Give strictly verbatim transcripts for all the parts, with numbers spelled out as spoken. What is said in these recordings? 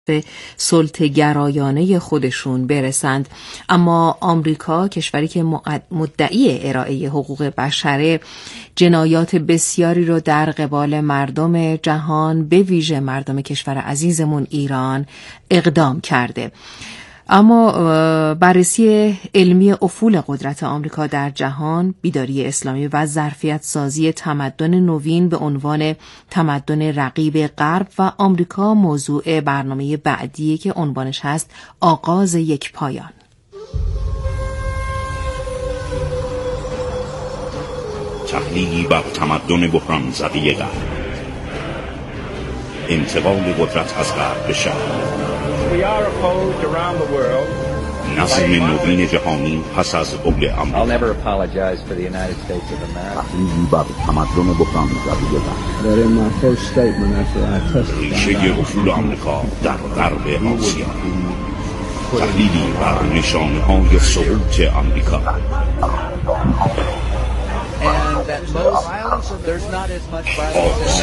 به سلطه‌گرایانه خودشون برسند. اما آمریکا، کشوری که مدعی ارائه حقوق بشره، جنایات بسیاری رو در قبال مردم جهان، به ویژه مردم کشور عزیزمون ایران، اقدام کرده. اما بررسی علمی افول قدرت آمریکا در جهان، بیداری اسلامی و ظرفیت سازی تمدن نوین به عنوان تمدن رقیب غرب و آمریکا موضوع برنامه بعدی که عنوانش هست آغاز یک پایان. تحلیلی بر تمدن بحران زده غرب، انتقال قدرت از غرب به شرق، نظم نوین جهانی پس از عبور آمریکا. تحلیلی بر تمدن بحران زده غرب، ریشه افول آمریکا در غرب آسیا، تحلیلی بر نشانه‌های سقوط آمریکا. And that most violence, there's not as much violence.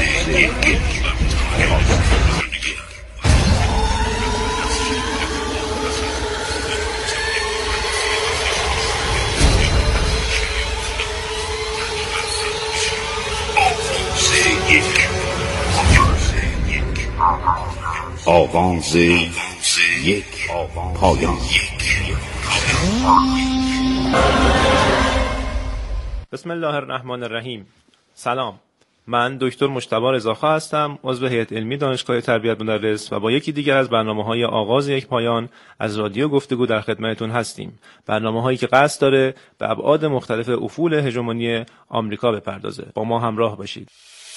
آغاز یک پایان. بسم الله الرحمن الرحیم. سلام، من دکتر مجتبی رضاخواه هستم، عضو هیئت علمی دانشگاه تربیت مدرس و با یکی دیگر از برنامه‌های آغاز یک پایان از رادیو گفتگو در خدمتتون هستیم. برنامه‌هایی که قصد داره به ابعاد مختلف افول هژمونی آمریکا بپردازه. با ما همراه باشید.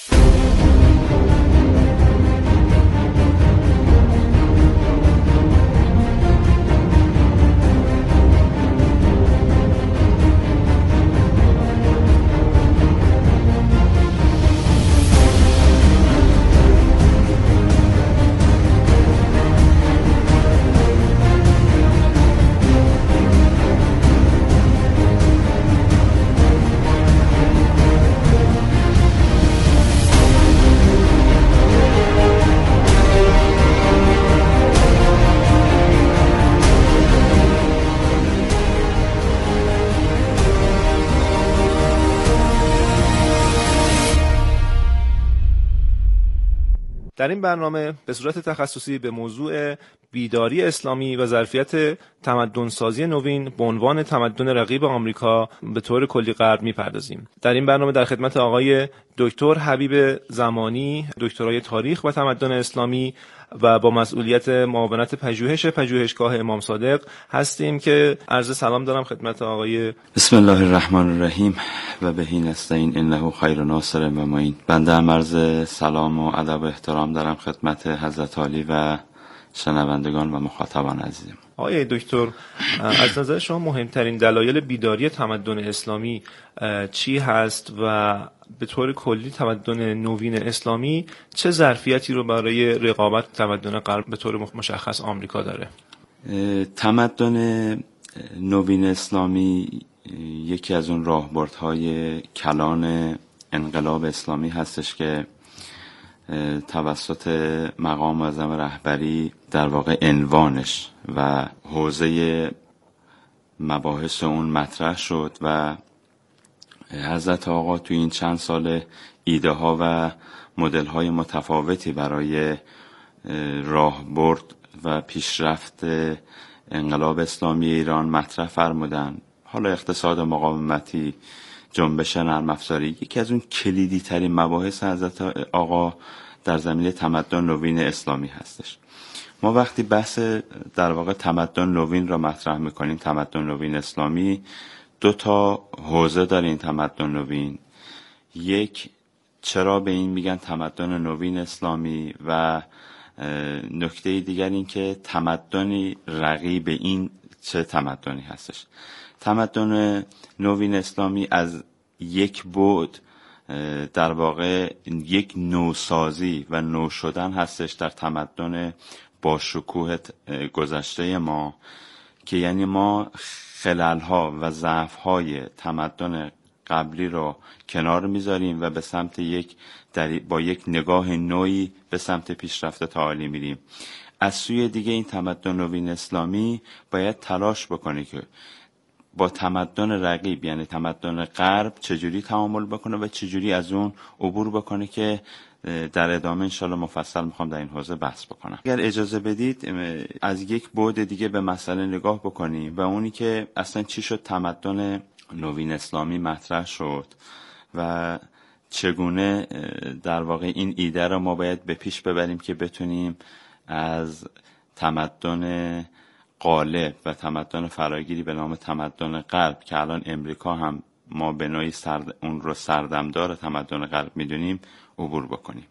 در این برنامه به صورت تخصصی به موضوع بیداری اسلامی و ظرفیت تمدن‌سازی نوین به عنوان تمدن رقیب آمریکا به طور کلی غرب می‌پردازیم. در این برنامه در خدمت آقای دکتر حبیب زمانی، دکترای تاریخ و تمدن اسلامی و با مسئولیت معاونت پژوهش پژوهشگاه امام صادق هستیم که عرض سلام دارم خدمت آقای. بسم الله الرحمن الرحیم و بهی نستعین انه خیر ناصر و معین. بنده هم عرض سلام و ادب و احترام دارم خدمت حضرت عالی و شنوندگان و مخاطبان عزیزم. آقای دکتر، از نظر شما مهمترین دلایل بیداری تمدن اسلامی چی هست و به طور کلی تمدن نوین اسلامی چه ظرفیتی رو برای رقابت تمدن غرب به طور مشخص آمریکا داره؟ تمدن نوین اسلامی یکی از اون راهبردهای کلان انقلاب اسلامی هستش که توسط مقام اعظم رهبری در واقع عنوانش و حوزه مباحث اون مطرح شد و حضرت آقا توی این چند سال ایده ها و مدل های متفاوتی برای راهبرد و پیشرفت انقلاب اسلامی ایران مطرح فرمودن. حالا اقتصاد مقاومتی، جنبش نرم افزاری، یکی از اون کلیدی ترین مباحث حضرت آقا در زمینه تمدن نوین اسلامی هستش. ما وقتی بحث در واقع تمدن نوین را مطرح میکنیم، تمدن نوین اسلامی، دو تا حوزه داره این تمدن نوین. یک، چرا به این میگن تمدن نوین اسلامی و نکته دیگر این که تمدنی رقیب این چه تمدنی هستش. تمدن نوین اسلامی از یک بعد در واقع یک نوسازی و نو شدن هستش در تمدن با شکوه گذشته ما، که یعنی ما خلل‌ها و ضعف‌های تمدن قبلی رو کنار میذاریم و به سمت یک با یک نگاه نوعی به سمت پیشرفت تعالی میریم. از سوی دیگه این تمدن نوین اسلامی باید تلاش بکنه که با تمدن رقیب یعنی تمدن غرب چجوری تعامل بکنه و چجوری از اون عبور بکنه که در ادامه انشالله مفصل میخوام در این حوزه بحث بکنم. اگر اجازه بدید از یک بعد دیگه به مسئله نگاه بکنیم و اونی که اصلا چی شد تمدن نوین اسلامی مطرح شد و چگونه در واقع این ایده رو ما باید به پیش ببریم که بتونیم از تمدن غالب و تمدن فراگیری به نام تمدن غرب که الان امریکا هم ما به نوعی سرد اون رو سردمدار تمدن غرب میدونیم عبور بکنیم.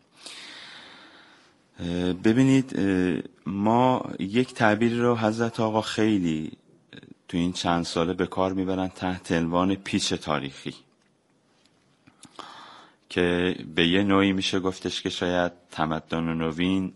ببینید ما یک تعبیری رو حضرت آقا خیلی تو این چند ساله به کار میبرن تحت عنوان پیچ تاریخی که به یه نوعی میشه گفتش که شاید تمدن نوین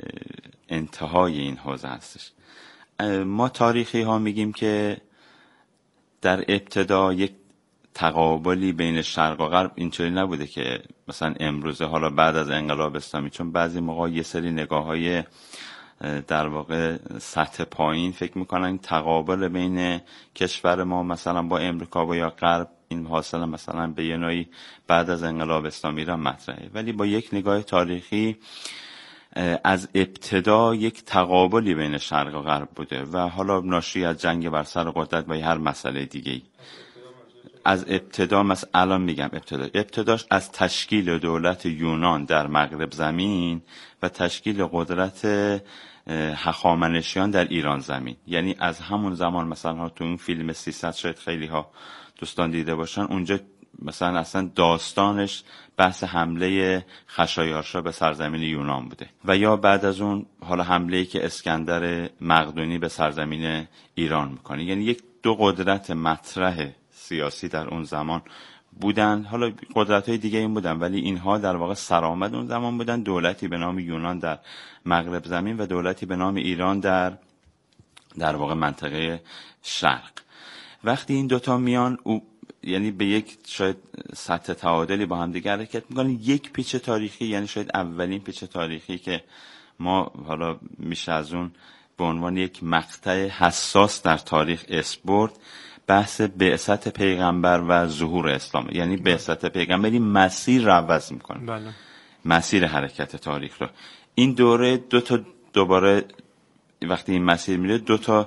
انتهای این حوزه هستش. ما تاریخی ها میگیم که در ابتدا یک تقابلی بین شرق و غرب اینطوری نبوده که مثلا امروزه حالا بعد از انقلاب اسلامی، چون بعضی موقع یه سری نگاه های در واقع سطح پایین فکر میکنن تقابل بین کشور ما مثلا با امریکا و یا غرب این حاصل مثلا به یه نوعی بعد از انقلاب اسلامی را مطرحه، ولی با یک نگاه تاریخی از ابتدا یک تقابلی بین شرق و غرب بوده و حالا ناشی از جنگ بر سر قدرت و هر مسئله دیگه. از ابتدا مثلا الان میگم ابتدا ابتداش از تشکیل دولت یونان در مغرب زمین و تشکیل قدرت هخامنشیان در ایران زمین، یعنی از همون زمان مثلا ها تو این فیلم سیصد شاید خیلی ها دوستان دیده باشن، اونجا مثلا اصلا داستانش بحث حمله خشایارشا به سرزمین یونان بوده و یا بعد از اون حالا حمله‌ای که اسکندر مقدونی به سرزمین ایران میکنه، یعنی یک دو قدرت مطرح سیاسی در اون زمان بودن. حالا قدرت‌های دیگه این بودن ولی اینها در واقع سرآمد اون زمان بودن، دولتی به نام یونان در مغرب زمین و دولتی به نام ایران در در واقع منطقه شرق. وقتی این دوتا میان او یعنی به یک شاید سطح تعادلی با هم دیگه حرکت میکنن، یک پیچ تاریخی، یعنی شاید اولین پیچ تاریخی که ما حالا میشه از اون به عنوان یک مقطع حساس در تاریخ اسپورت بحث بعثت پیغمبر و ظهور اسلام، یعنی بعثت پیغمبری مسیر رو عوض میکنه. بله. مسیر حرکت تاریخ رو. این دوره دو تا دوباره وقتی این مسیر میره دو تا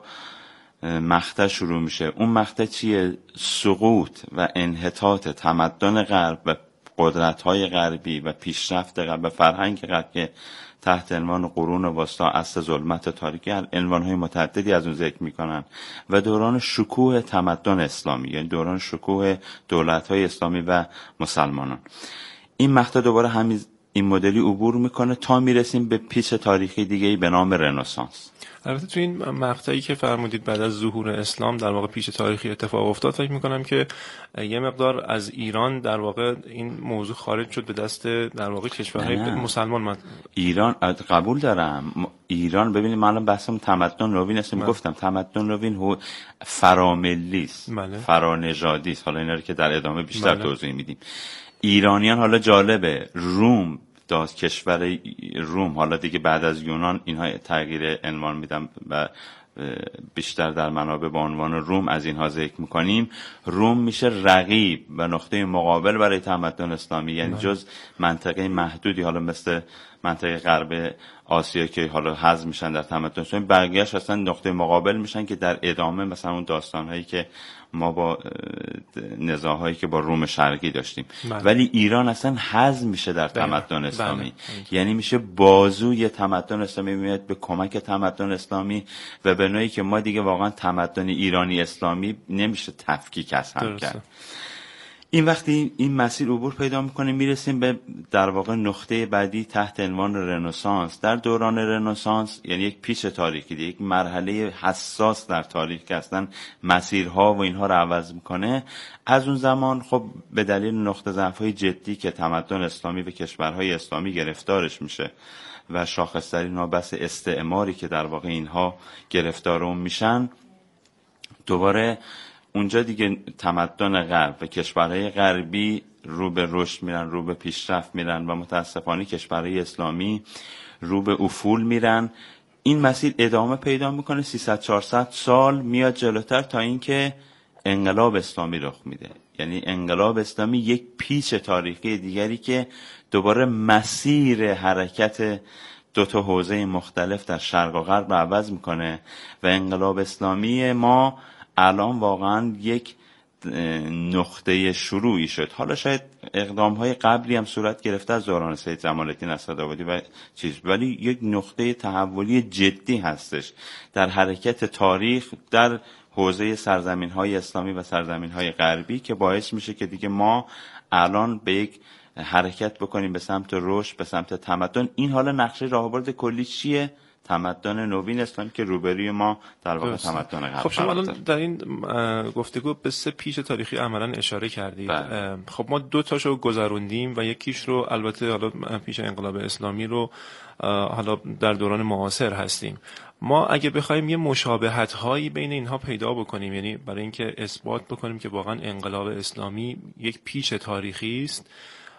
مقطع شروع میشه. اون مقطع چیه؟ سقوط و انحطاط تمدن غرب و قدرت‌های غربی و پیشرفت غرب و فرهنگ غرب که تحت عنوان قرون وسطا عصر ظلمت تاریکی عنوان‌های متعددی از اون ذکر میکنن و دوران شکوه تمدن اسلامی، یعنی دوران شکوه دولت‌های اسلامی و مسلمانان. این مقطع دوباره همین این مدلی عبور میکنه تا میرسیم به پیچ تاریخی دیگه‌ای به نام رنسانس. البته تو این مقطعی که فرمودید بعد از ظهور اسلام در واقع پیچ تاریخی اتفاق افتاد، فکر میکنم که یه مقدار از ایران در واقع این موضوع خارج شد به دست در واقع کشورهای مسلمان. من ایران قبول دارم، ایران ببینید من الان بحثم تمدن نوین است، میگفتم تمدن نوین فراملی است، فرانژادی است، حالا اینا رو که در ادامه بیشتر بله. توضیح میدیم. ایرانیان حالا جالبه، روم داد کشور روم حالا دیگه بعد از یونان اینها تغییر عنوان میدم و بیشتر در منابع با عنوان روم از اینها ذکر میکنیم. روم میشه رقیب و نقطه مقابل برای تمدن اسلامی، یعنی جز منطقه محدودی حالا مثل منطقه غرب آسیا که حالا حذف میشن در تمدن اسلامی، بقیه‌اش اصلا نقطه مقابل میشن که در ادامه مثلا اون داستانهایی که ما با نزاعهایی که با روم شرقی داشتیم بله. ولی ایران اصلا حذف میشه در بله. تمدن اسلامی بله. یعنی میشه بازوی تمدن اسلامی، میاد به کمک تمدن اسلامی و به نوعی که ما دیگه واقعا تمدن ایرانی اسلامی نمیشه تفکیک از هم کرد. این وقتی این مسیر عبور پیدا میکنه میرسیم به در واقع نقطه بعدی تحت عنوان رنسانس. در دوران رنسانس یعنی یک پیچ تاریخی، یک مرحله حساس در تاریخ که اصلا مسیرها و اینها رو عوض میکنه. از اون زمان خب به دلیل نقطه ضعف‌های جدی که تمدن اسلامی و کشورهای اسلامی گرفتارش میشه و شاخص‌ترین ها بحث استعماری که در واقع اینها گرفتار اون میشن، دوباره اونجا دیگه تمدن غرب و کشورهای غربی رو به رشد میرن، رو به پیشرفت میرن و متاسفانه کشورهای اسلامی رو به افول میرن. این مسیر ادامه پیدا میکنه سیصد چهارصد سال میاد جلوتر تا اینکه انقلاب اسلامی رخ میده. یعنی انقلاب اسلامی یک پیچ تاریخی دیگری که دوباره مسیر حرکت دو تا حوزه مختلف در شرق و غرب رو عوض میکنه و انقلاب اسلامی ما الان واقعا یک نقطه شروعی شد. حالا شاید اقدام‌های قبلی هم صورت گرفته از دوران سید جمال الدین اسدآبادی و چیز، ولی یک نقطه تحولی جدی هستش در حرکت تاریخ در حوزه سرزمین‌های اسلامی و سرزمین‌های غربی که باعث میشه که دیگه ما الان به یک حرکت بکنیم به سمت رشد، به سمت تمدن. این حالا نقشه راهبرد کلی چیه؟ تمدن نوین اسلامی که روبروی ما در واقع تمدن غرب. خب شما الان در این گفتگو به سه پیش تاریخی عملاً اشاره کردید. بله. خب ما دو تاشو گذروندیم و یکیش رو البته حالا پیش انقلاب اسلامی رو حالا در دوران معاصر هستیم. ما اگه بخوایم یه مشابهت هایی بین اینها پیدا بکنیم، یعنی برای اینکه اثبات بکنیم که واقعا انقلاب اسلامی یک پیش تاریخی است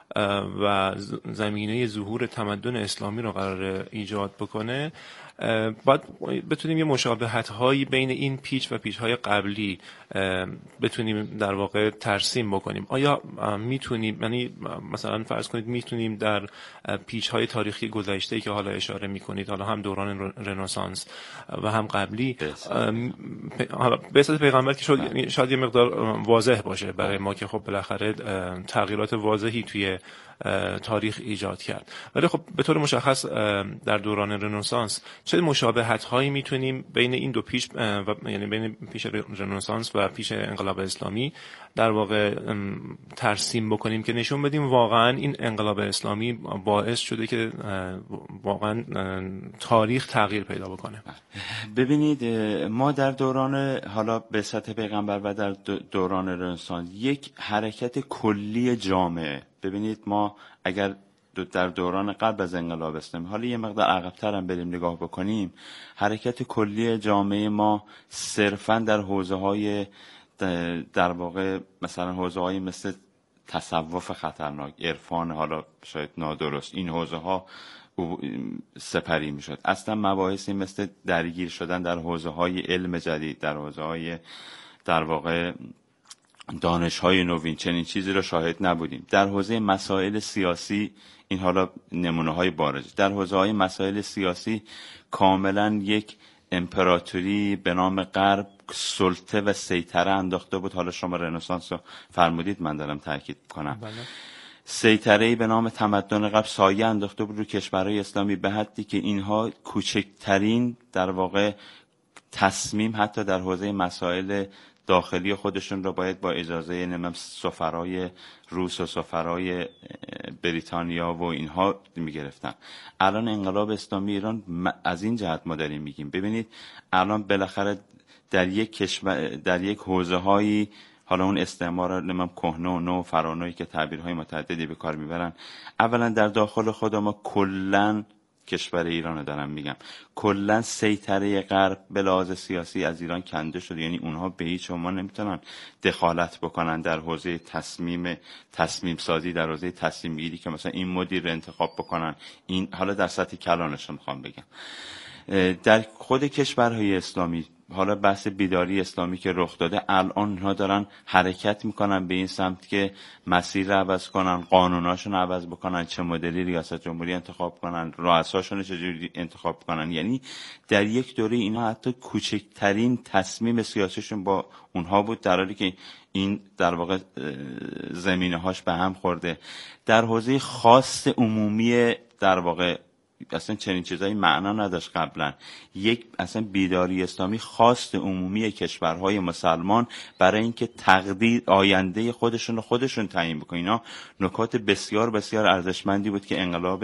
و زمینه ظهور تمدن اسلامی رو قرار ایجاد بکنه، باید بتونیم یه مشابهت هایی بین این پیچ و پیچ های قبلی بتونیم در واقع ترسیم بکنیم. آیا میتونیم، یعنی مثلا فرض کنید میتونیم در پیچ های تاریخی گذشته که حالا اشاره میکنید، حالا هم دوران رنسانس و هم قبلی، حالا بعثت پیغمبر که شاید, شاید یه مقدار واضح باشه برای ما که خب بالاخره تغییرات واضحی توی تاریخ ایجاد کرد، ولی خب به طور مشخص در دوران رنسانس چه مشابهت هایی میتونیم بین این دو پیش و یعنی بین پیش رنسانس و پیش انقلاب اسلامی در واقع ترسیم بکنیم که نشون بدیم واقعا این انقلاب اسلامی باعث شده که واقعا تاریخ تغییر پیدا بکنه. ببینید ما در دوران حالا بعثت پیغمبر و در دوران رنسانس یک حرکت کلی جامعه، ببینید ما اگر در دوران قبل از انقلاب اسلامی حالا یه مقدار عقب‌تر هم بریم نگاه بکنیم، حرکت کلی جامعه ما صرفاً در حوزه‌های در واقع مثلا حوزه‌های مثل تصوف خطرناک، عرفان حالا شاید نادرست، این حوزه‌ها سپری میشد. اصلا مباحثی مثل درگیر شدن در حوزه‌های علم جدید، در حوزه‌های در واقع دانش‌های نوین، چنین چیزی رو شاهد نبودیم. در حوزه مسائل سیاسی این حالا نمونه‌های بارز، در حوزه‌های مسائل سیاسی کاملا یک امپراتوری به نام غرب سلطه و سیطره انداخته بود. حالا شما رنسانس رو فرمودید، من دارم تاکید کنم. بله. سیطره‌ای به نام تمدن غرب سایه انداخته بود رو کشورهای اسلامی به حدی که اینها کوچکترین در واقع تصمیم حتی در حوزه مسائل داخلی خودشون رو باید با اجازه نمیم سفرای روس و سفرای بریتانیا و اینها میگرفتن. الان انقلاب اسلامی ایران از این جهت ما داریم میگیم، ببینید الان بالاخره در یک کشور در یک حوزه هایی، حالا اون استعمار نمیم کهنه و نو و فرانویی که تعبیرهای متعددی به کار میبرن، اولا در داخل خود ما کلن کشور ایران رو دارم میگم، کلا سیطره غرب به لحاظ سیاسی از ایران کنده شده. یعنی اونها به هیچ عنوان نمیتونن دخالت بکنن در حوزه تصمیم تصمیم سازی، در حوزه تصمیم گیری که مثلا این مدیر رو انتخاب بکنن. این حالا در سطح کلانش میخوام بگم. در خود کشورهای اسلامی حالا بحث بیداری اسلامی که رخ داده، الان اونها دارن حرکت میکنن به این سمت که مسیر رو عوض کنن، قانوناشون رو عوض بکنن، چه مدلی ریاست جمهوری انتخاب کنن، رؤساشون رو چجوری انتخاب کنن. یعنی در یک دوره اینا حتی کوچکترین تصمیم سیاسیشون با اونها بود، در حالی که این در واقع زمینه هاش به هم خورده. در حوزه خاص عمومی در واقع اصلا چنین چیزایی معنا نداشت قبلا. یک اصلا بیداری اسلامی خواست عمومی کشورهای مسلمان برای اینکه تقدیر آینده خودشون رو خودشون تعیین بکنن. اینا نکات بسیار بسیار ارزشمندی بود که انقلاب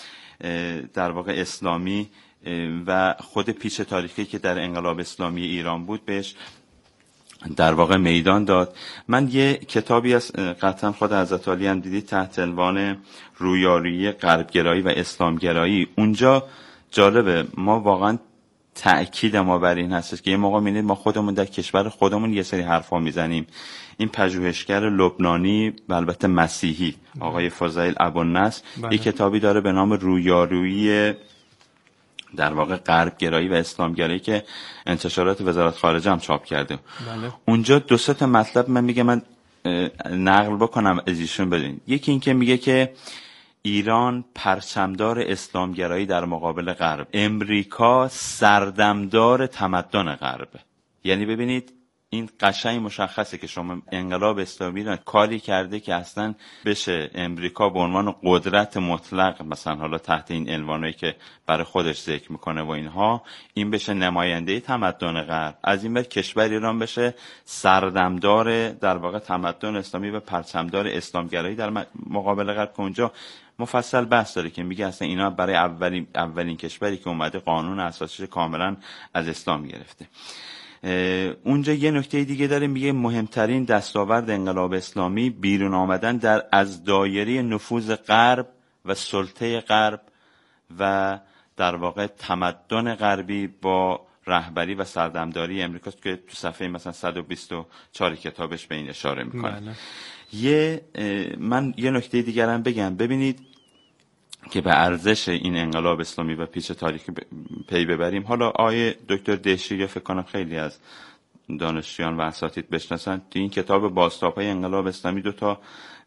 در واقع اسلامی و خود پیش تاریخی که در انقلاب اسلامی ایران بود بهش در واقع میدان داد. من یه کتابی از قطعا خود حضرت علی هم دیدید تحت عنوان رویارویی غربگرایی و اسلامگرایی، اونجا جالبه ما واقعا تأکید ما بر این هست که یه موقع می‌بینید ما خودمون در کشور خودمون یه سری حرفا میزنیم. این پژوهشگر لبنانی و البته مسیحی آقای فضیل ابوالنصر یک کتابی داره به نام رویارویی در واقع غرب گرایی و اسلام گرایی که انتشارات وزارت خارجه هم چاپ کرده. بله. اونجا دو سه تا مطلب من میگم، من نقل بکنم از ایشون بدین. یکی این که میگه که ایران پرچمدار اسلامگرایی در مقابل غرب، امریکا سردمدار تمدن غرب. یعنی ببینید این قشنگ مشخصه که شما انقلاب اسلامی را کاری کرده که اصلا بشه امریکا به عنوان قدرت مطلق، مثلا حالا تحت این عنوانی که برای خودش ذکر میکنه و اینها، این بشه نماینده تمدن غرب، از این بر کشور ایران بشه سردمدار در واقع تمدن اسلامی و پرچمدار اسلامگرایی در مقابل غرب، که اونجا مفصل بحث داره که میگه اصلا اینا برای اولین اولین کشوری که اومده قانون اساسیش کاملا از اسلام گرفته. اونجا یه نکته دیگه داره، میگه مهمترین دستاورد انقلاب اسلامی بیرون آمدن در از دایره نفوذ غرب و سلطه غرب و در واقع تمدن غربی با رهبری و سردمداری امریکاست که تو صفحه مثلا صد و بیست و چهار کتابش به این اشاره میکنه. بله. یه من یه نکته دیگر هم بگم، ببینید که به ارزش این انقلاب اسلامی و پیچ تاریخی پی ببریم. حالا آیه دکتر دهشیری فکر کنم خیلی از دانشجویان و اساتید بشناسن، تو این کتاب بازتاب‌های انقلاب اسلامی دو تا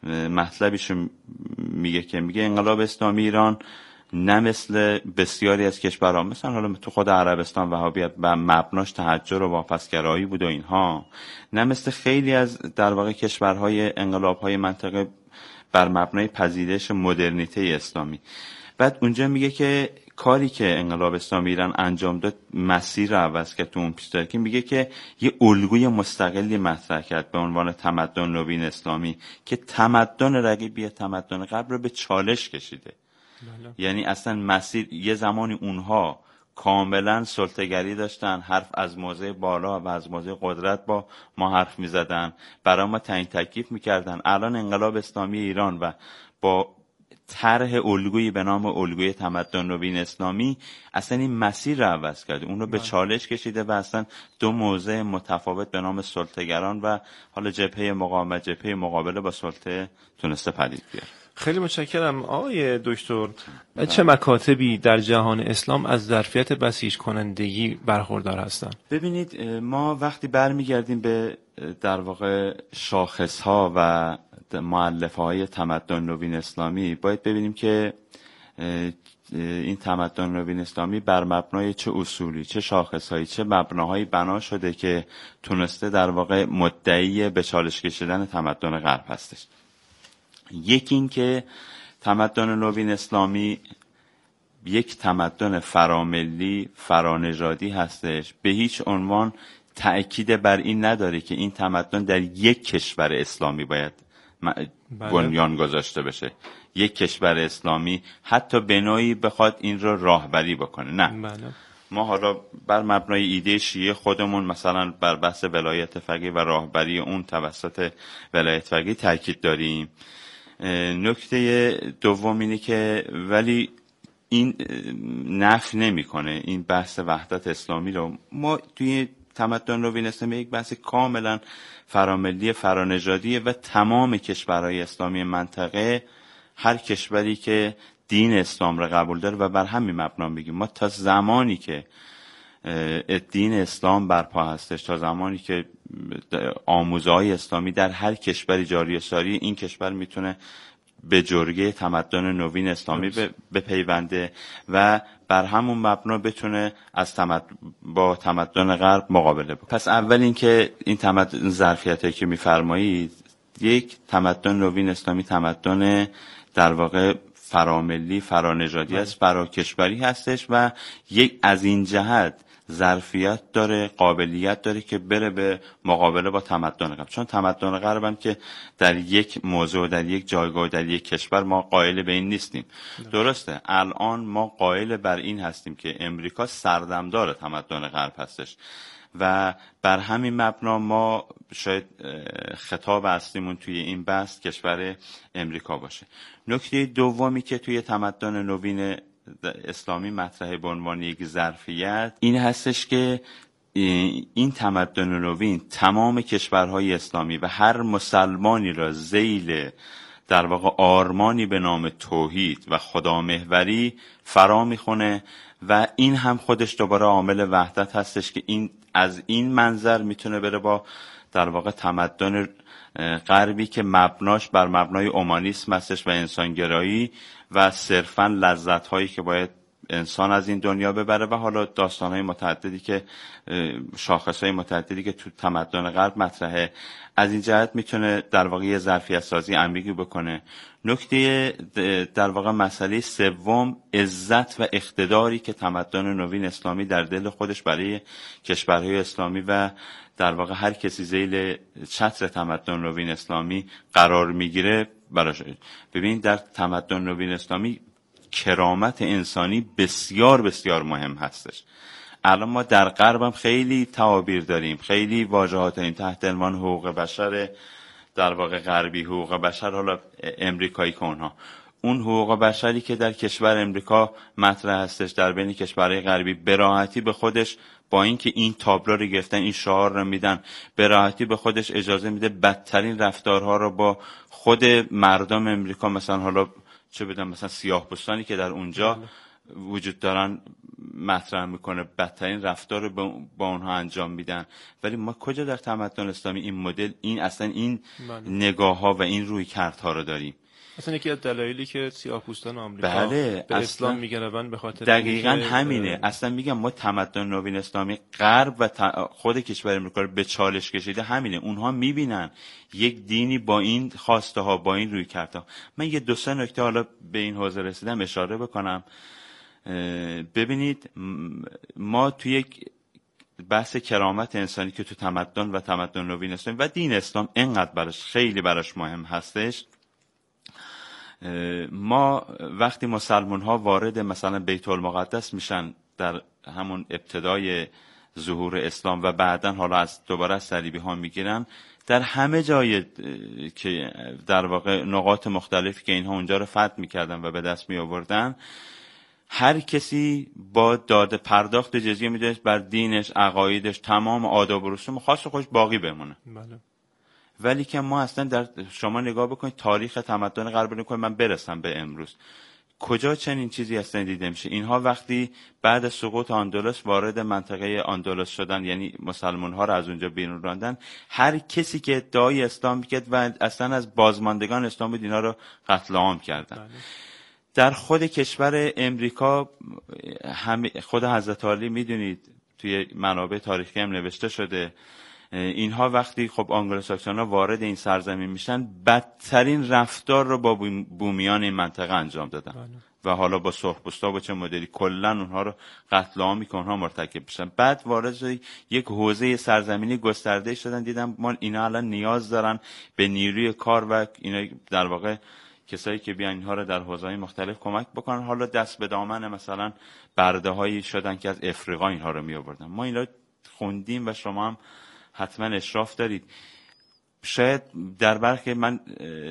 مطلبیشو میگه که میگه انقلاب اسلامی ایران نه مثل بسیاری از کشورها، مثلا حالا تو خود عربستان وهابیت و مبناش تحجر و واپسگرایی بود و اینها، نه مثل خیلی از در واقع کشورهای انقلاب‌های منطقه بر مبنای پذیرش مدرنیته اسلامی. بعد اونجا میگه که کاری که انقلاب اسلامی ایران انجام داد مسیر رو عوض کرد. تو اون پیشترکی میگه که یه الگوی مستقلی مطرح کرد به عنوان تمدن نوین اسلامی که تمدن رقیبی تمدن غرب رو به چالش کشیده. بله. یعنی اصلا مسیر یه زمانی اونها کاملا سلطه‌گری داشتن، حرف از موضع بالا و از موضع قدرت با ما حرف می‌زدن، برای ما تعیین تکلیف می‌کردن. الان انقلاب اسلامی ایران و با طرح الگویی به نام الگوی تمدن نوین اسلامی اصلا این مسیر رو عوض کرده، اون رو به چالش کشیده و اصلا دو موضع متفاوت به نام سلطه‌گران و حالا جبهه مقاومت، جبهه مقابله با سلطه تونسته پدید بیاره. خیلی متشکرم آقای دکتر. چه مکاتبی در جهان اسلام از ظرفیت بسیج کنندگی برخوردار هستند؟ ببینید ما وقتی برمیگردیم به در واقع شاخص‌ها و مؤلفه‌های تمدن نوین اسلامی، باید ببینیم که این تمدن نوین اسلامی بر مبنای چه اصولی، چه شاخص‌هایی، چه مبناهایی بنا شده که تونسته در واقع مدعی به چالش کشیدن تمدن غرب هستش. یکی این که تمدن نوین اسلامی یک تمدن فراملی، فرانژادی هستش، به هیچ عنوان تأکید بر این نداره که این تمدن در یک کشور اسلامی باید بنیان گذاشته بشه. یک کشور اسلامی حتی به نوعی بخواد این رو راهبری بکنه، نه. بله. ما حالا بر مبنای ایده شیعه خودمون مثلا بر بحث ولایت فقیه و راهبری اون توسط ولایت فقیه تاکید داریم. نکته دوم اینه که ولی این نفی نمیکنه این بحث وحدت اسلامی رو. ما توی تمدن نوین اسلامی یک بحث کاملا فراملی، فرانژادیه و تمام کشورهای اسلامی منطقه، هر کشوری که دین اسلام را قبول داره و بر همین مبنا میگیم ما تا زمانی که دین اسلام برپا هستش، تا زمانی که آموزهای اسلامی در هر کشوری جاری و ساری، این کشور میتونه به جرگه تمدن نوین اسلامی بپیونده و بر همون مبنا بتونه از تمد... با تمدن غرب مقابله بکنه. پس اول این که این تمدن ظرفیتی که میفرمایید، یک تمدن نوین اسلامی تمدن در واقع فراملی، فرانژادی است، فراکشوری هستش و یک از این جهت ظرفیت داره، قابلیت داره که بره به مقابله با تمدن غرب. چون تمدن غرب هم که در یک موضوع، در یک جایگاه، در یک کشور ما قائل به این نیستیم. درسته الان ما قائل بر این هستیم که امریکا سردمدار تمدن غرب هستش و بر همین مبنا ما شاید خطاب اصلیمون توی این بحث کشور امریکا باشه. نکته دومی که توی تمدن نوین اسلامی مطرحه به عنوان یک ظرفیت این هستش که این تمدن نوین تمام کشورهای اسلامی و هر مسلمانی را ذیل در واقع آرمانی به نام توحید و خدامحوری فرا میخونه و این هم خودش دوباره عامل وحدت هستش که این از این منظر میتونه بره با در واقع تمدن غربی که مبناش بر مبنای اومانیسم هستش و انسانگرایی و صرفاً لذت‌هایی که باید انسان از این دنیا ببره و حالا داستان‌های متعددی که شاخص‌های متعددی که تو تمدن غرب مطرحه، از این جهت میتونه در واقع یه ظرفیت سازی عمیقی بکنه. نکته در واقع مسئله سوم عزت و اقتداری که تمدن نوین اسلامی در دل خودش برای کشورهای اسلامی و در واقع هر کسی ذیل چتر تمدن نوین اسلامی قرار میگیره براش. ببین در تمدن نوین اسلامی کرامت انسانی بسیار بسیار مهم هستش. الان ما در غرب هم خیلی تعابیر داریم، خیلی واژه‌ها داریم تحت عنوان حقوق بشر، در واقع غربی حقوق بشر، حالا امریکایی که اونها اون حقوق بشری که در کشور امریکا مطرح هستش در بین کشورهای غربی به راحتی به خودش، با اینکه این تابلو رو گرفتن، این شعار رو میدن، به راحتی به خودش اجازه میده بدترین رفتارها رو با خود مردم امریکا، مثلا حالا چه بدم مثلا سیاه پوستانی که در اونجا وجود دارن مطرح میکنه، بدترین رفتار رو با اونها انجام میدن. ولی ما کجا در تمدن اسلامی این مدل، این اصلا این نگاه ها و این روی کردها رو داریم؟ اصلا یکی از دلایلی که سیاه‌پوستان آمریکا بله به اسلام میگردن به خاطر دقیقاً همینه. اصلا میگم ما تمدن نوین اسلامی غرب و خود کشور امریکا رو به چالش کشیده همینه. اونها میبینن یک دینی با این خواسته ها، با این روی کردها. من یه دو سه نکته حالا به این حوزه رسیدم اشاره بکنم. ببینید ما توی یک بحث کرامت انسانی که تو تمدن و تمدن نوین اسلامی و دین اسلام اینقدر براش خیلی براش مهم هستش، ما وقتی مسلمان ها وارد مثلا بیت المقدس میشن در همون ابتدای ظهور اسلام و بعدن حالا از دوباره از صلیبی ها میگیرن، در همه جای که در واقع نقاط مختلفی که اینها اونجا رو فتح میکردن و به دست می آوردن، هر کسی با داده پرداخت جزیه میدونست بر دینش، عقایدش، تمام آداب و رسوم خاص خودش باقی بمونه. بله. ولی که ما اصلا در شما نگاه بکنید تاریخ تمدن غرب رو کنید، من برسم به امروز، کجا چنین چیزی اصلا دیده میشه؟ اینها وقتی بعد از سقوط اندلس وارد منطقه اندلس شدن، یعنی مسلمان ها رو از اونجا بیرون راندن، هر کسی که ادعای اسلام میکرد و اصلا از بازماندگان اسلام بود اینا رو قتل عام کردن. بله. در خود کشور امریکا خود حضرت علی میدونید توی منابع تاریخی هم نوشته شده، اینها وقتی خب آنگلوساکسون ها وارد این سرزمین میشن بدترین رفتار رو با بومیان این منطقه انجام دادن. بله. و حالا با سرخپوستا با چه مدلی کلا اونها رو قتل عام میکنن، اونها مرتکب بشن. بعد وارد یک حوزه سرزمینی گسترده شدن، دیدن ما اینا الان نیاز دارن به نیروی کار و اینا در واقع کسایی که بیان اینها رو در حوزه‌های مختلف کمک بکنن. حالا دست به دامن مثلا برده‌هایی شدن که از افریقا اینها رو میآوردن. ما اینا خوندیم و شما هم حتما اشراف دارید. شاید در برخی من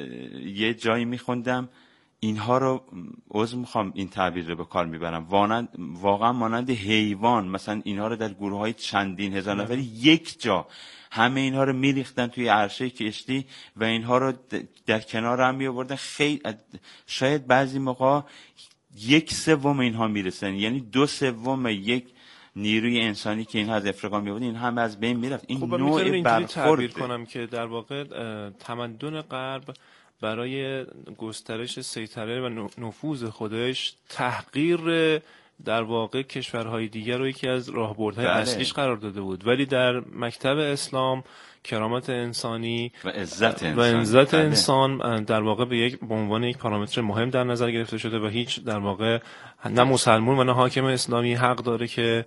یه جایی میخوندم اینها رو عذر میخوام این تعبیر رو به کار میبرم، واقعا مانند حیوان مثلا اینها رو در گروه‌های چندین هزار نفری یک جا همه اینها رو میریختن توی عرشه کشتی و اینها رو در کنار هم میآوردن. خیلی شاید بعضی موقع یک سوم اینها میرسن، یعنی دو سوم یک نیروی انسانی که اینها از افریقا می‌آورد این هم از بین میرفت. این خب نوع برخورد کنم که در واقع تمدن غرب برای گسترش سیطره و نفوذ خودش تحقیر در واقع کشورهای دیگر رو یکی از راهبردهای بله. اصلیش قرار داده بود، ولی در مکتب اسلام کرامت انسانی و عزت انسان, و عزت انسان در واقع به یک به عنوان یک پارامتر مهم در نظر گرفته شده و هیچ در واقع نه مسلمان و نه حاکم اسلامی حق داره که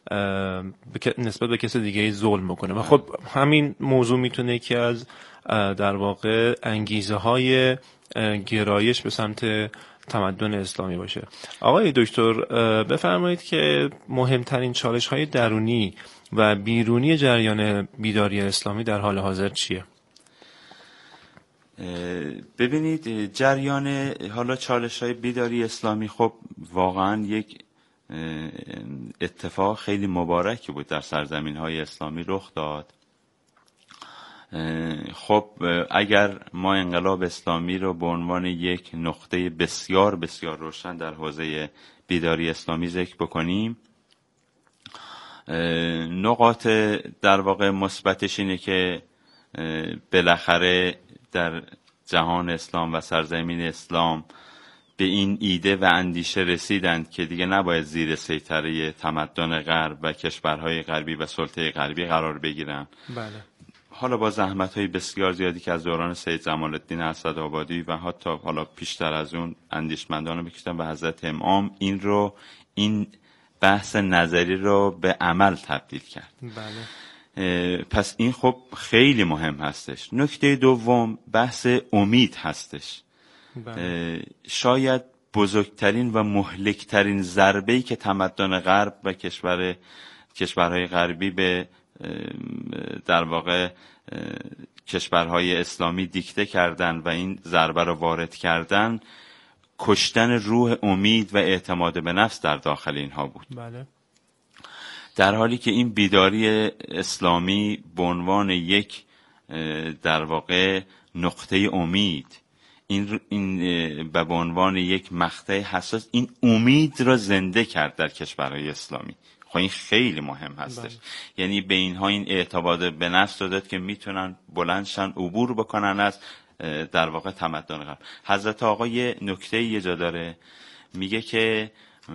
نسبت به کسی دیگه ظلم بکنه. و خب همین موضوع میتونه که از در واقع انگیزه های گرایش به سمت تمدن اسلامی باشه. آقای دکتر بفرمایید که مهمترین چالش های درونی و بیرونی جریان بیداری اسلامی در حال حاضر چیه؟ ببینید جریان حالا چالش های بیداری اسلامی خب واقعا یک اتفاق خیلی مبارکی بود در سرزمین های اسلامی رخ داد. خب اگر ما انقلاب اسلامی رو به عنوان یک نقطه بسیار بسیار روشن در حوزه بیداری اسلامی ذکر بکنیم، نقاط در واقع مثبتش اینه که بالاخره در جهان اسلام و سرزمین اسلام به این ایده و اندیشه رسیدند که دیگه نباید زیر سیطره تمدن غرب و کشورهای غربی و سلطه غربی قرار بگیرن. بله. حالا با زحمت‌های بسیار زیادی که از دوران سید جمال الدین اسدآبادی و حتی حالا پیشتر از اون اندیشمندان بکشتن و حضرت امام این رو این بحث نظری رو به عمل تبدیل کرد. بله. پس این خب خیلی مهم هستش. نکته دوم بحث امید هستش. بله. شاید بزرگترین و مهلکترین ضربه‌ای که تمدن غرب و کشور کشورهای غربی به در واقع کشورهای اسلامی دیکته کردن و این ضربه رو وارد کردن، کشتن روح امید و اعتماد به نفس در داخل اینها بود. بله. در حالی که این بیداری اسلامی به عنوان یک در واقع نقطه امید، این این به عنوان یک مقطع حساس این امید را زنده کرد در کشورهای اسلامی. خب این خیلی مهم هستش. بله. یعنی به اینها این اعتماد به نفس داد که میتونن بلندشن عبور بکنن از در واقع تمدن غرب. حضرت آقا یه نکته یه جا داره، میگه که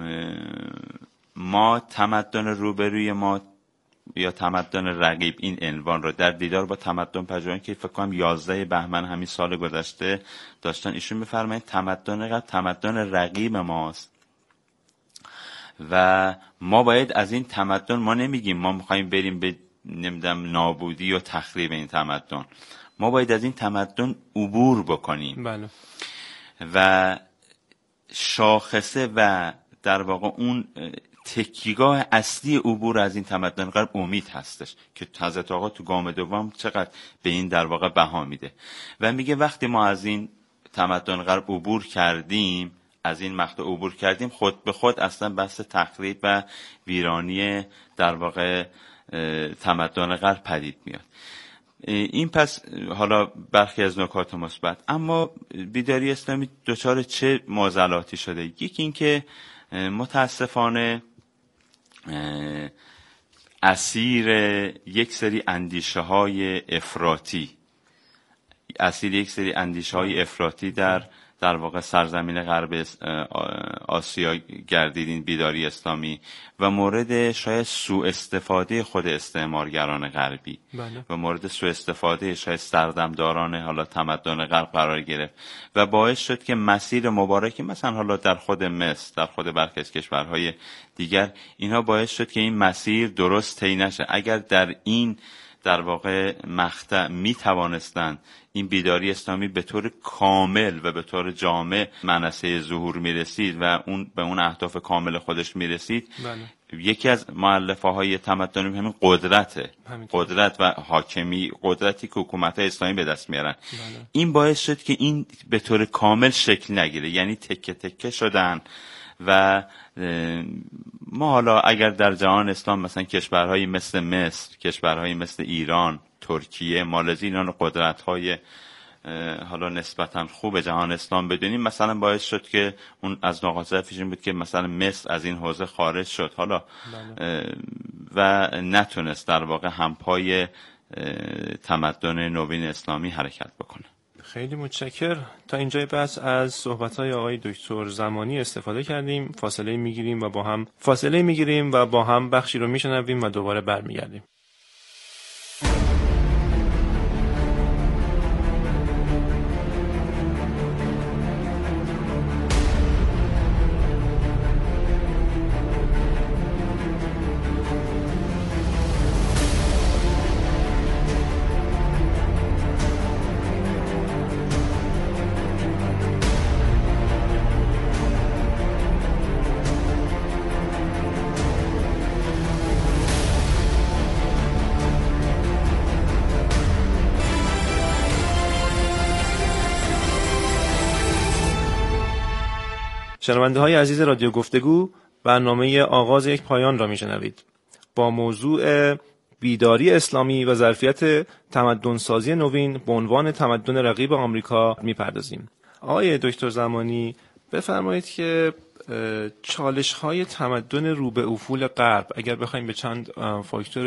ما تمدن روبروی ما یا تمدن رقیب، این عنوان رو در دیدار با تمدن پژوهان که فکر کنم یازده بهمن همین سال گذشته داشتن، ایشون میفرمایند تمدن غرب تمدن رقیب ماست و ما باید از این تمدن، ما نمیگیم ما میخوایم بریم به نمیدونم نابودی و تخریب این تمدن، ما باید از این تمدن عبور بکنیم. بله. و شاخصه و در واقع اون تکیه‌گاه اصلی عبور از این تمدن غرب امید هستش که حضرت آقا تو گام دوم چقدر به این در واقع بها میده و میگه وقتی ما از این تمدن غرب عبور کردیم، از این مقطع عبور کردیم، خود به خود اصلا بحث تخریب و ویرانی در واقع تمدن غرب پدید میاد. این پس حالا برخی از نکات مثبت. اما بیداری اسلامی دچار چه معضلاتی شده؟ یکی این که متاسفانه اسیر یک سری اندیشه های افراطی اسیر یک سری اندیشه های افراطی در در واقع سرزمین غرب آسیا گردید این بیداری اسلامی و مورد شاید سوء استفاده خود استعمارگران غربی. بله. و مورد سوء استفاده شاید سردمداران حالا تمدن غرب قرار گرفت و باعث شد که مسیر مبارکی مثلا حالا در خود مصر، در خود برخی از کشورهای دیگر، اینها باعث شد که این مسیر درست طی نشه. اگر در این در واقع مقطع می توانستند این بیداری اسلامی به طور کامل و به طور جامع منصه ظهور می رسید و اون به اون اهداف کامل خودش می رسید. بله. یکی از مؤلفه های تمدن همین قدرته، قدرت و حاکمی، قدرتی که حکومت اسلامی به دست میارن. بله. این باعث شد که این به طور کامل شکل نگیره، یعنی تکه تکه شدن و ما حالا اگر در جهان اسلام مثلا کشورهایی مثل مصر، کشورهایی مثل ایران، ترکیه، مالزی، اینا قدرت‌های حالا نسبتاً خوب جهان اسلام بدونیم، مثلا باعث شد که اون از نقاط ضعفش این بود که مثلا مصر از این حوزه خارج شد حالا و نتونست در واقع همپای تمدن نوین اسلامی حرکت بکنه. خیلی متشکر. تا اینجای بحث از صحبت‌های آقای دکتر زمانی استفاده کردیم. فاصله میگیریم و با هم فاصله میگیریم و با هم بخشی رو میشنویم و دوباره برمیگردیم. شنونده های عزیز رادیو گفتگو، برنامه آغاز یک پایان را میشنوید با موضوع بیداری اسلامی و ظرفیت تمدن‌سازی نوین به عنوان تمدن رقیب آمریکا میپردازیم. آقای دکتر زمانی بفرمایید که چالش‌های تمدن رو به افول غرب، اگر بخوایم به چند فاکتور